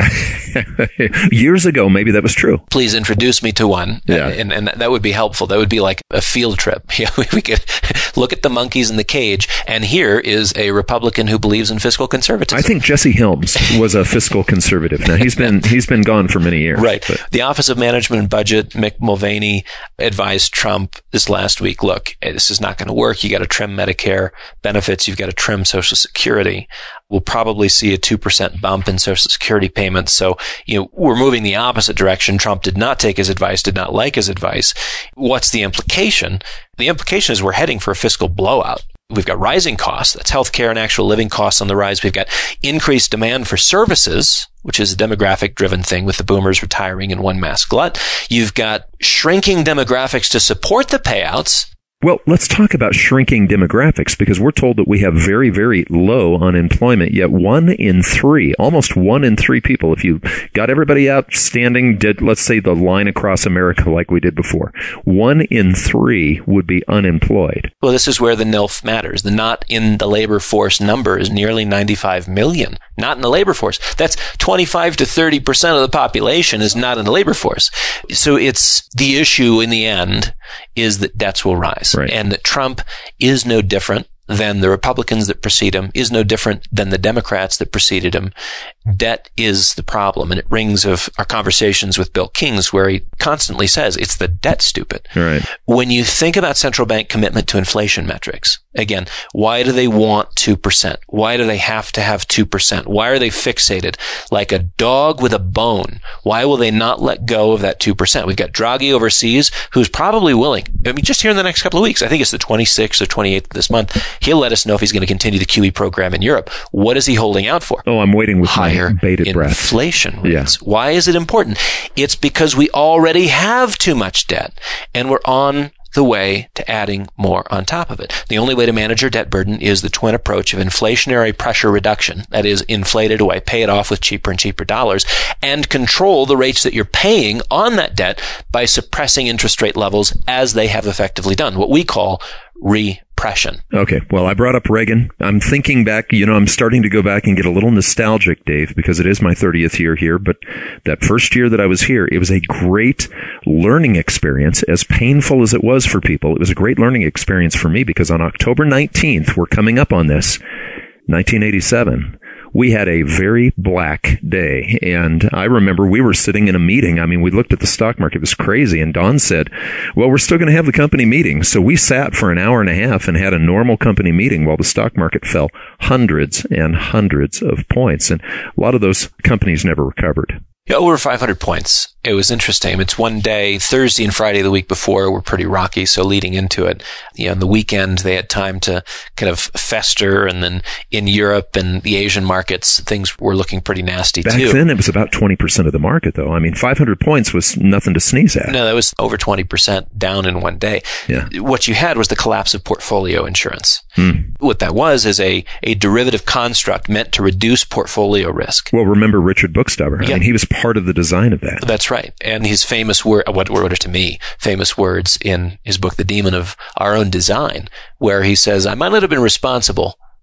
Speaker 1: Years ago, maybe that was true.
Speaker 3: Please introduce me to one.
Speaker 1: Yeah.
Speaker 3: And, and that would be helpful. That would be like a field trip. Yeah, we could look at the monkeys in the cage. And here is a Republican who believes in fiscal conservatism.
Speaker 1: I think Jesse Helms was a fiscal conservative. Now, he's been he's been gone for many years.
Speaker 3: Right.
Speaker 1: But.
Speaker 3: The Office of Management and Budget, Mick Mulvaney, advised Trump this last week, look, this is not going to work. You got to trim Medicare benefits. You've got to trim Social Security. We'll probably see a two percent bump in Social Security payments. So, you know, we're moving the opposite direction. Trump did not take his advice, did not like his advice. What's the implication? The implication is we're heading for a fiscal blowout. We've got rising costs. That's healthcare and actual living costs on the rise. We've got increased demand for services, which is a demographic driven thing with the boomers retiring in one mass glut. You've got shrinking demographics to support the payouts.
Speaker 1: Well, let's talk about shrinking demographics, because we're told that we have very, very low unemployment, yet one in three, almost one in three people, if you got everybody out standing, did, let's say, the line across America like we did before, one in three would be unemployed.
Speaker 3: Well, this is where the N I L F matters. The not in the labor force number is nearly ninety-five million. Not in the labor force. That's twenty-five to thirty percent of the population is not in the labor force. So it's the issue in the end is that debts will rise.
Speaker 1: Right.
Speaker 3: And that Trump is no different than the Republicans that precede him, is no different than the Democrats that preceded him. Debt is the problem. And it rings of our conversations with Bill King's, where he constantly says, it's the debt, stupid.
Speaker 1: Right.
Speaker 3: When you think about central bank commitment to inflation metrics, again, why do they want two percent? Why do they have to have two percent? Why are they fixated like a dog with a bone? Why will they not let go of that two percent? We've got Draghi overseas, who's probably willing. I mean, just here in the next couple of weeks, I think it's the twenty-sixth or twenty-eighth of this month, he'll let us know if he's going to continue the Q E program in Europe. What is he holding out for?
Speaker 1: Oh, I'm waiting with
Speaker 3: higher
Speaker 1: my bated breath.
Speaker 3: Inflation rates.
Speaker 1: Yeah.
Speaker 3: Why is it important? It's because we already have too much debt, and we're on the way to adding more on top of it. The only way to manage your debt burden is the twin approach of inflationary pressure reduction. That is, inflate it away, pay it off with cheaper and cheaper dollars, and control the rates that you're paying on that debt by suppressing interest rate levels as they have effectively done, what we call repression.
Speaker 1: Okay. Well, I brought up Reagan. I'm thinking back, you know, I'm starting to go back and get a little nostalgic, Dave, because it is my thirtieth year here. But that first year that I was here, it was a great learning experience, as painful as it was for people. It was a great learning experience for me, because on October nineteenth, we're coming up on this, nineteen eighty-seven, we had a very black day. And I remember we were sitting in a meeting. I mean, we looked at the stock market. It was crazy. And Don said, well, we're still going to have the company meeting. So we sat for an hour and a half and had a normal company meeting while the stock market fell hundreds and hundreds of points. And a lot of those companies never recovered.
Speaker 3: Yeah, over five hundred points. It was interesting. It's one day, Thursday and Friday the week before were pretty rocky. So leading into it, you know, on the weekend, they had time to kind of fester. And then in Europe and the Asian markets, things were looking pretty nasty
Speaker 1: Back
Speaker 3: too.
Speaker 1: Back then, it was about twenty percent of the market, though. I mean, five hundred points was nothing to sneeze at.
Speaker 3: No, that was over twenty percent down in one day.
Speaker 1: Yeah.
Speaker 3: What you had was the collapse of portfolio insurance.
Speaker 1: Hmm.
Speaker 3: What that was is a, a derivative construct meant to reduce portfolio risk.
Speaker 1: Well, remember Richard Bookstubber. I
Speaker 3: Yeah.
Speaker 1: mean, he was part of the design of that.
Speaker 3: That's right. And his famous word, what were to me, famous words in his book, The Demon of Our Own Design, where he says, I might not have been responsible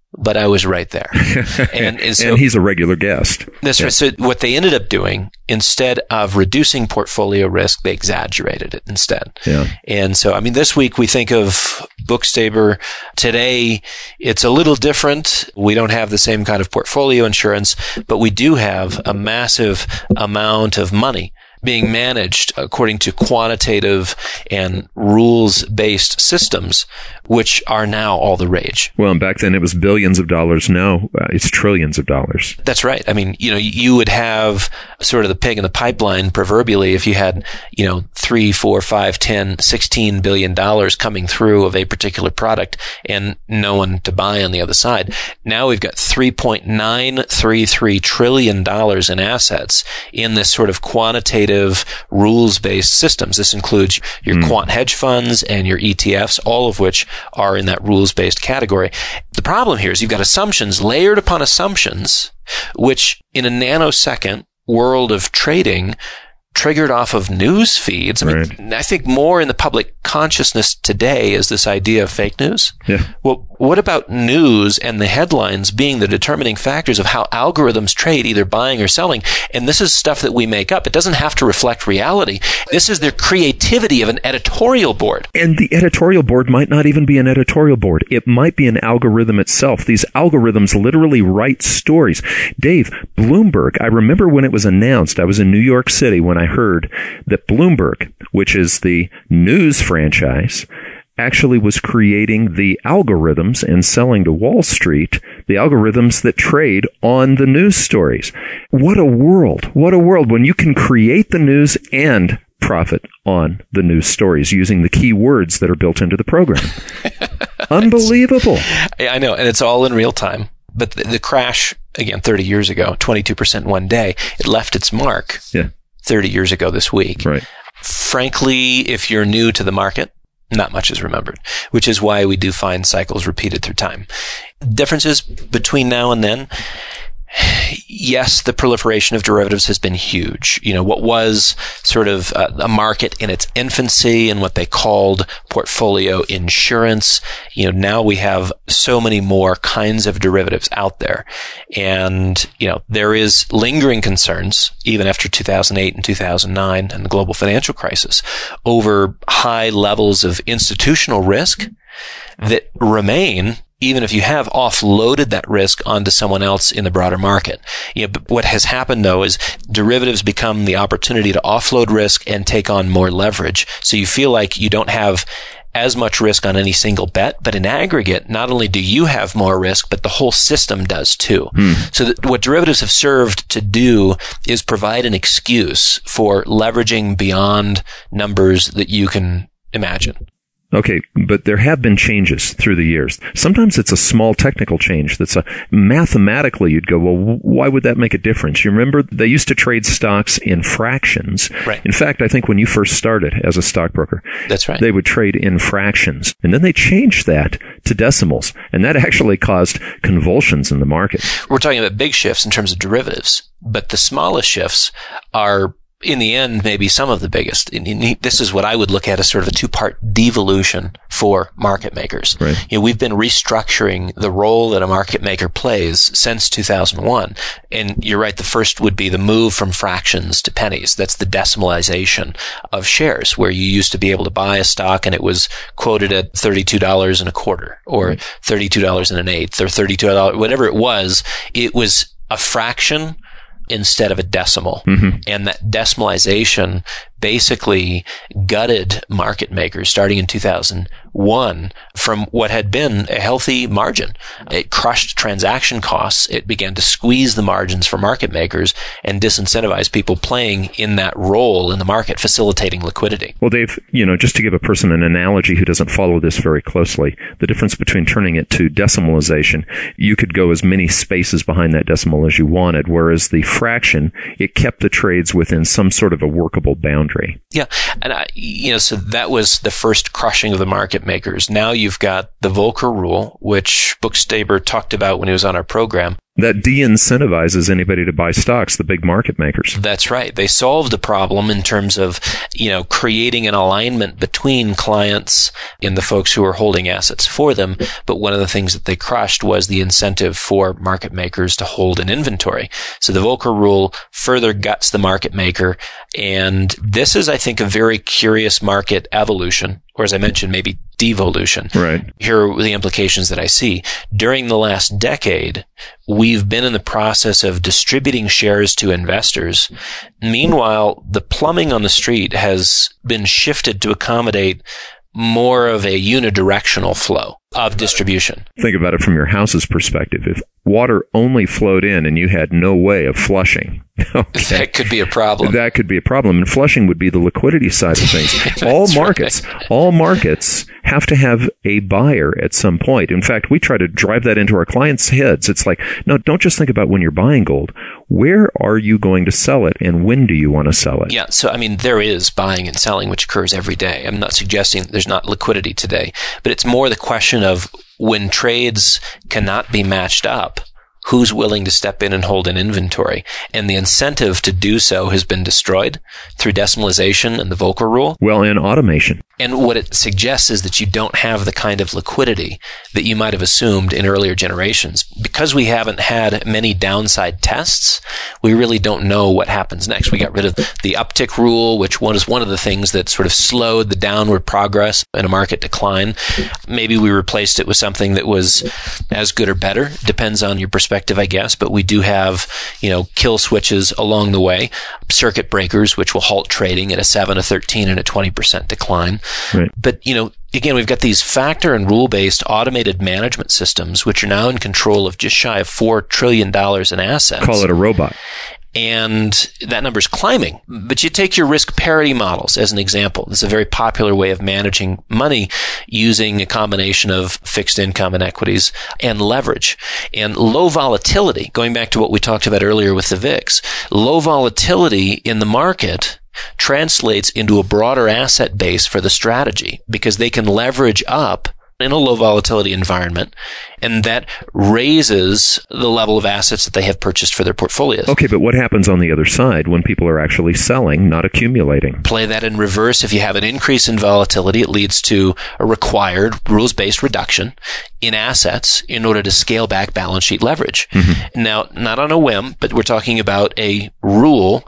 Speaker 3: but I was right there. And, and, so,
Speaker 1: and he's a regular guest.
Speaker 3: That's yeah. right. So what they ended up doing, instead of reducing portfolio risk, they exaggerated it instead.
Speaker 1: Yeah.
Speaker 3: And so, I mean, this week we think of Bookstaber. Today, it's a little different. We don't have the same kind of portfolio insurance, but we do have a massive amount of money being managed according to quantitative and rules-based systems, which are now all the rage.
Speaker 1: Well, and back then it was billions of dollars. Now uh, it's trillions of dollars.
Speaker 3: That's right. I mean, you know, you would have sort of the pig in the pipeline, proverbially, if you had, you know, three, four, five, ten, sixteen billion dollars coming through of a particular product and no one to buy on the other side. Now we've got three point nine three three trillion dollars in assets in this sort of quantitative rules-based systems. This includes your mm. quant hedge funds and your E T Fs, all of which are in that rules-based category. The problem here is you've got assumptions layered upon assumptions, which in a nanosecond world of trading triggered off of news feeds. I mean, right. I think more in the public consciousness today is this idea of fake news.
Speaker 1: Yeah.
Speaker 3: Well, what about news and the headlines being the determining factors of how algorithms trade, either buying or selling? And this is stuff that we make up. It doesn't have to reflect reality. This is the creativity of an editorial board.
Speaker 1: And the editorial board might not even be an editorial board. It might be an algorithm itself. These algorithms literally write stories. Dave, Bloomberg, I remember when it was announced, I was in New York City when I heard that Bloomberg, which is the news franchise, actually was creating the algorithms and selling to Wall Street the algorithms that trade on the news stories. What a world. What a world when you can create the news and profit on the news stories using the keywords that are built into the program. Unbelievable.
Speaker 3: I know, and it's all in real time. But the, the crash, again, thirty years ago, twenty-two percent one day, it left its mark.
Speaker 1: Yeah.
Speaker 3: thirty years ago this week.
Speaker 1: Right.
Speaker 3: Frankly, if you're new to the market, not much is remembered, which is why we do find cycles repeated through time. Differences between now and then. Yes, the proliferation of derivatives has been huge. You know, what was sort of a, a market in its infancy and what they called portfolio insurance, you know, now we have so many more kinds of derivatives out there. And, you know, there is lingering concerns, even after two thousand eight and two thousand nine and the global financial crisis, over high levels of institutional risk that remain even if you have offloaded that risk onto someone else in the broader market. You know, but what has happened, though, is derivatives become the opportunity to offload risk and take on more leverage. So you feel like you don't have as much risk on any single bet, but in aggregate, not only do you have more risk, but the whole system does too. Hmm. So that what derivatives have served to do is provide an excuse for leveraging beyond numbers that you can imagine.
Speaker 1: Okay, but there have been changes through the years. Sometimes it's a small technical change that's a mathematically you'd go, well, why would that make a difference? You remember they used to trade stocks in fractions.
Speaker 3: Right.
Speaker 1: In fact, I think when you first started as a stockbroker,
Speaker 3: that's right,
Speaker 1: they would trade in fractions. And then they changed that to decimals. And that actually caused convulsions in the market.
Speaker 3: We're talking about big shifts in terms of derivatives, but the smallest shifts are in the end, maybe some of the biggest. This is what I would look at as sort of a two-part devolution for market makers.
Speaker 1: Right.
Speaker 3: You know, we've been restructuring the role that a market maker plays since two thousand one. And you're right, the first would be the move from fractions to pennies. That's the decimalization of shares, where you used to be able to buy a stock and it was quoted at thirty-two dollars and a quarter, or right. thirty-two dollars and an eighth, or thirty-two dollars, whatever it was. It was a fraction instead of a decimal.
Speaker 1: Mm-hmm.
Speaker 3: And that decimalization basically gutted market makers starting in two thousand one from what had been a healthy margin. It crushed transaction costs. It began to squeeze the margins for market makers and disincentivize people playing in that role in the market, facilitating liquidity.
Speaker 1: Well, Dave, you know, just to give a person an analogy who doesn't follow this very closely, the difference between turning it to decimalization, you could go as many spaces behind that decimal as you wanted, whereas the fraction, it kept the trades within some sort of a workable boundary.
Speaker 3: Yeah. And I, you know, so that was the first crushing of the market makers. Now you've got the Volcker rule, which Bookstaber talked about when he was on our program.
Speaker 1: That de-incentivizes anybody to buy stocks, the big market makers.
Speaker 3: That's right. They solved a problem in terms of, you know, creating an alignment between clients and the folks who are holding assets for them. But one of the things that they crushed was the incentive for market makers to hold an inventory. So the Volcker Rule further guts the market maker. And this is, I think, a very curious market evolution, or as I mentioned, maybe devolution.
Speaker 1: Right.
Speaker 3: Here are the implications that I see. During the last decade, we've been in the process of distributing shares to investors. Meanwhile, the plumbing on the street has been shifted to accommodate more of a unidirectional flow of distribution.
Speaker 1: Think about it from your house's perspective. If water only flowed in and you had no way of flushing, okay,
Speaker 3: that could be a problem.
Speaker 1: That could be a problem. And flushing would be the liquidity side of things. all markets, right. all markets have to have a buyer at some point. In fact, we try to drive that into our clients' heads. It's like, no, don't just think about when you're buying gold. Where are you going to sell it, and when do you want to sell it?
Speaker 3: Yeah, so I mean, there is buying and selling, which occurs every day. I'm not suggesting there's not liquidity today, but it's more the question of when trades cannot be matched up, who's willing to step in and hold an inventory? And the incentive to do so has been destroyed through decimalization and the Volcker Rule.
Speaker 1: Well, and automation.
Speaker 3: And what it suggests is that you don't have the kind of liquidity that you might have assumed in earlier generations. Because we haven't had many downside tests, we really don't know what happens next. We got rid of the uptick rule, which was one of the things that sort of slowed the downward progress in a market decline. Maybe we replaced it with something that was as good or better. Depends on your perspective, I guess. But we do have, you know, kill switches along the way, circuit breakers, which will halt trading at a seven, a thirteen, and a twenty percent decline.
Speaker 1: Right.
Speaker 3: But, you know, again, we've got these factor and rule-based automated management systems, which are now in control of just shy of four trillion dollars in assets.
Speaker 1: Call it a robot.
Speaker 3: And that number's climbing. But you take your risk parity models as an example. This is a very popular way of managing money using a combination of fixed income and equities and leverage. And low volatility, going back to what we talked about earlier with the V I X, low volatility in the market translates into a broader asset base for the strategy because they can leverage up in a low volatility environment, and that raises the level of assets that they have purchased for their portfolios.
Speaker 1: Okay, but what happens on the other side when people are actually selling, not accumulating?
Speaker 3: Play that in reverse. If you have an increase in volatility, it leads to a required rules-based reduction in assets in order to scale back balance sheet leverage. Mm-hmm. Now, not on a whim, but we're talking about a rule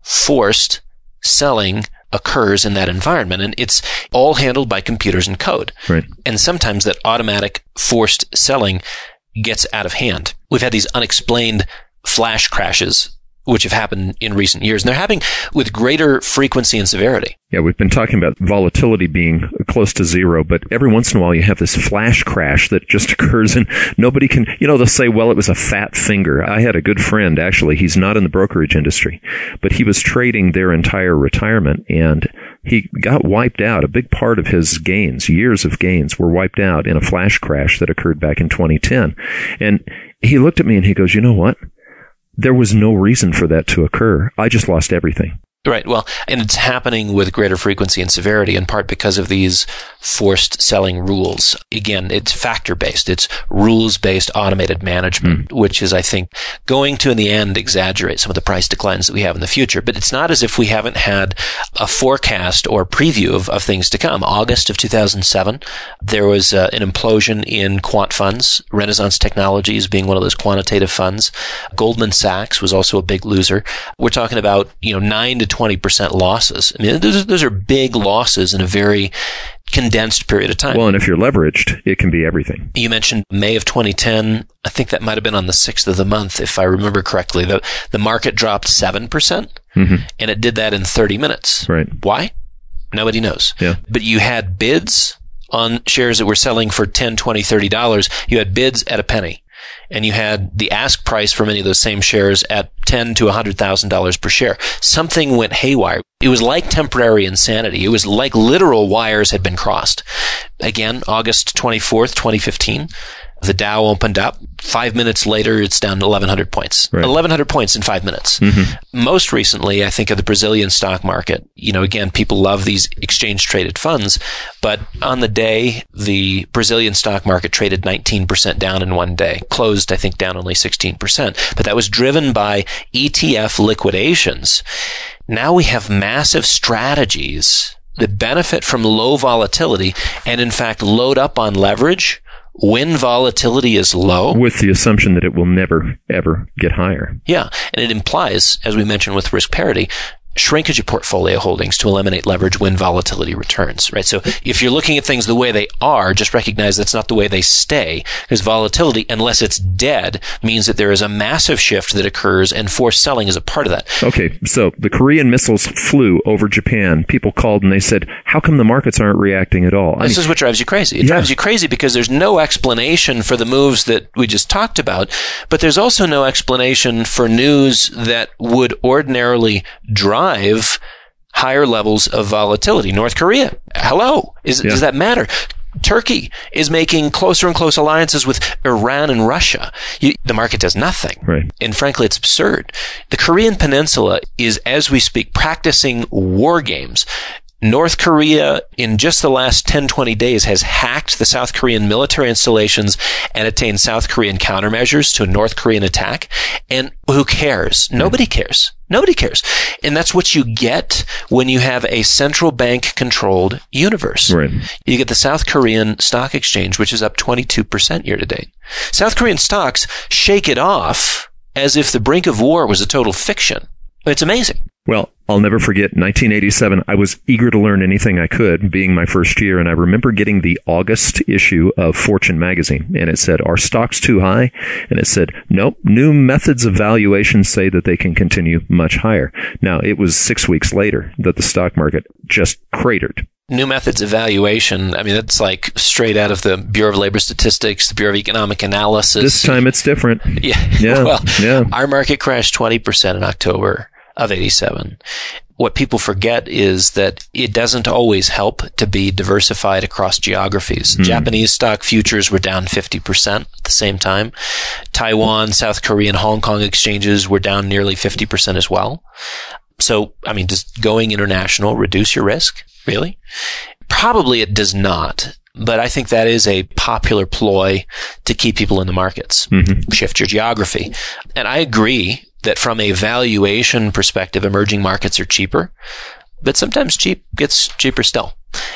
Speaker 3: forced selling occurs in that environment, and it's all handled by computers and code.
Speaker 1: Right.
Speaker 3: And sometimes that automatic forced selling gets out of hand. We've had these unexplained flash crashes which have happened in recent years, and they're happening with greater frequency and severity.
Speaker 1: Yeah, we've been talking about volatility being close to zero, but every once in a while you have this flash crash that just occurs and nobody can, you know, they'll say, well, it was a fat finger. I had a good friend, actually, he's not in the brokerage industry, but he was trading their entire retirement and he got wiped out. A big part of his gains, years of gains, were wiped out in a flash crash that occurred back in twenty ten. And he looked at me and he goes, you know what? There was no reason for that to occur. I just lost everything.
Speaker 3: Right. Well, and it's happening with greater frequency and severity, in part because of these forced selling rules. Again, it's factor-based. It's rules-based automated management, mm. which is, I think, going to, in the end, exaggerate some of the price declines that we have in the future. But it's not as if we haven't had a forecast or preview of, of things to come. August of two thousand seven, there was uh, an implosion in quant funds, Renaissance Technologies being one of those quantitative funds. Goldman Sachs was also a big loser. We're talking about, you know, nine to twenty percent losses. I mean, those, those are big losses in a very condensed period of time.
Speaker 1: Well, and if you're leveraged, it can be everything.
Speaker 3: You mentioned May of twenty ten. I think that might have been on the sixth of the month, if I remember correctly. The, the market dropped seven percent, mm-hmm. and it did that in thirty minutes.
Speaker 1: Right.
Speaker 3: Why? Nobody knows.
Speaker 1: Yeah.
Speaker 3: But you had bids on shares that were selling for ten, twenty, thirty dollars. You had bids at a penny. And you had the ask price for many of those same shares at ten to one hundred thousand dollars per share. Something went haywire. It was like temporary insanity. It was like literal wires had been crossed. Again, August twenty-fourth, twenty fifteen, the Dow opened up. Five minutes later, it's down eleven hundred points. Right. eleven hundred points in five minutes. Mm-hmm. Most recently, I think of the Brazilian stock market. You know, again, people love these exchange-traded funds, but on the day, the Brazilian stock market traded nineteen percent down in one day. Closed, I think, down only sixteen percent. But that was driven by E T F liquidations. Now we have massive strategies that benefit from low volatility and, in fact, load up on leverage when volatility is low.
Speaker 1: With the assumption that it will never, ever get higher.
Speaker 3: Yeah. And it implies, as we mentioned with risk parity, shrinkage of portfolio holdings to eliminate leverage when volatility returns, right? So if you're looking at things the way they are, just recognize that's not the way they stay, because volatility, unless it's dead, means that there is a massive shift that occurs, and forced selling is a part of that.
Speaker 1: Okay, so the Korean missiles flew over Japan. People called and they said, how come the markets aren't reacting at all? I
Speaker 3: this
Speaker 1: mean,
Speaker 3: is what drives you crazy. It yeah. drives you crazy because there's no explanation for the moves that we just talked about, but there's also no explanation for news that would ordinarily drive higher levels of volatility. North Korea, hello. Is, yeah. Does that matter? Turkey is making closer and closer alliances with Iran and Russia. You, the market does nothing.
Speaker 1: Right.
Speaker 3: And frankly, it's absurd. The Korean Peninsula is, as we speak, practicing war games. North Korea, in just the last ten, twenty days, has hacked the South Korean military installations and attained South Korean countermeasures to a North Korean attack. And who cares? Nobody cares. Nobody cares. And that's what you get when you have a central bank controlled universe.
Speaker 1: Right.
Speaker 3: You get the South Korean stock exchange, which is up twenty-two percent year to date. South Korean stocks shake it off as if the brink of war was a total fiction. It's amazing.
Speaker 1: Well, I'll never forget nineteen eighty-seven. I was eager to learn anything I could, being my first year, and I remember getting the August issue of Fortune magazine, and it said, are stocks too high? And it said, nope, new methods of valuation say that they can continue much higher. Now, it was six weeks later that the stock market just cratered.
Speaker 3: New methods of valuation, I mean, that's like straight out of the Bureau of Labor Statistics, the Bureau of Economic Analysis.
Speaker 1: This time it's different.
Speaker 3: Yeah.
Speaker 1: Yeah.
Speaker 3: Well,
Speaker 1: yeah.
Speaker 3: Our market crashed twenty percent in October of eighty-seven. What people forget is that it doesn't always help to be diversified across geographies. Mm. Japanese stock futures were down fifty percent at the same time. Taiwan, South Korea, and Hong Kong exchanges were down nearly fifty percent as well. So, I mean, does going international reduce your risk? Really? Probably it does not. But I think that is a popular ploy to keep people in the markets. Mm-hmm. Shift your geography. And I agree that from a valuation perspective, emerging markets are cheaper, but sometimes cheap gets cheaper still.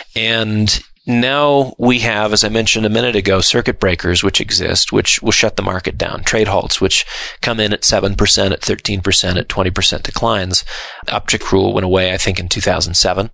Speaker 3: And now we have, as I mentioned a minute ago, circuit breakers which exist, which will shut the market down. Trade halts, which come in at seven percent, at thirteen percent, at twenty percent declines. Uptick rule went away, I think, in two thousand seven.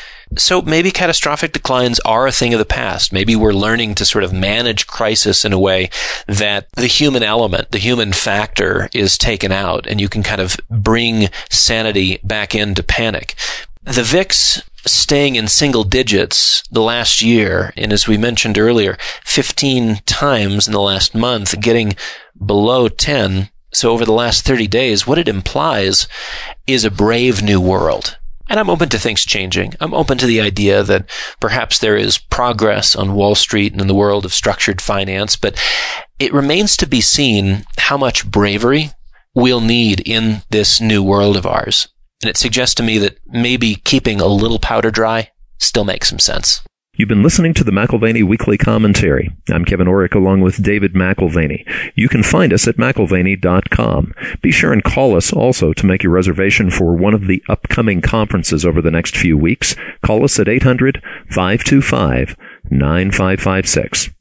Speaker 3: So maybe catastrophic declines are a thing of the past. Maybe we're learning to sort of manage crisis in a way that the human element, the human factor is taken out, and you can kind of bring sanity back into panic. The V I X staying in single digits the last year, and as we mentioned earlier, fifteen times in the last month, getting below ten. So over the last thirty days, what it implies is a brave new world. And I'm open to things changing. I'm open to the idea that perhaps there is progress on Wall Street and in the world of structured finance, but it remains to be seen how much bravery we'll need in this new world of ours. And it suggests to me that maybe keeping a little powder dry still makes some sense.
Speaker 1: You've been listening to the McAlvany Weekly Commentary. I'm Kevin Orrick along with David McAlvany. You can find us at McAlvany dot com. Be sure and call us also to make your reservation for one of the upcoming conferences over the next few weeks. Call us at eight hundred, five two five, nine five five six.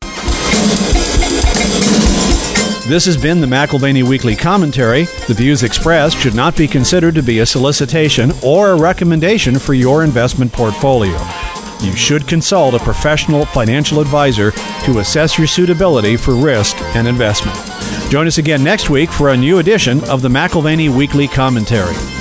Speaker 2: This has been the McAlvany Weekly Commentary. The views expressed should not be considered to be a solicitation or a recommendation for your investment portfolio. You should consult a professional financial advisor to assess your suitability for risk and investment. Join us again next week for a new edition of the McAlvany Weekly Commentary.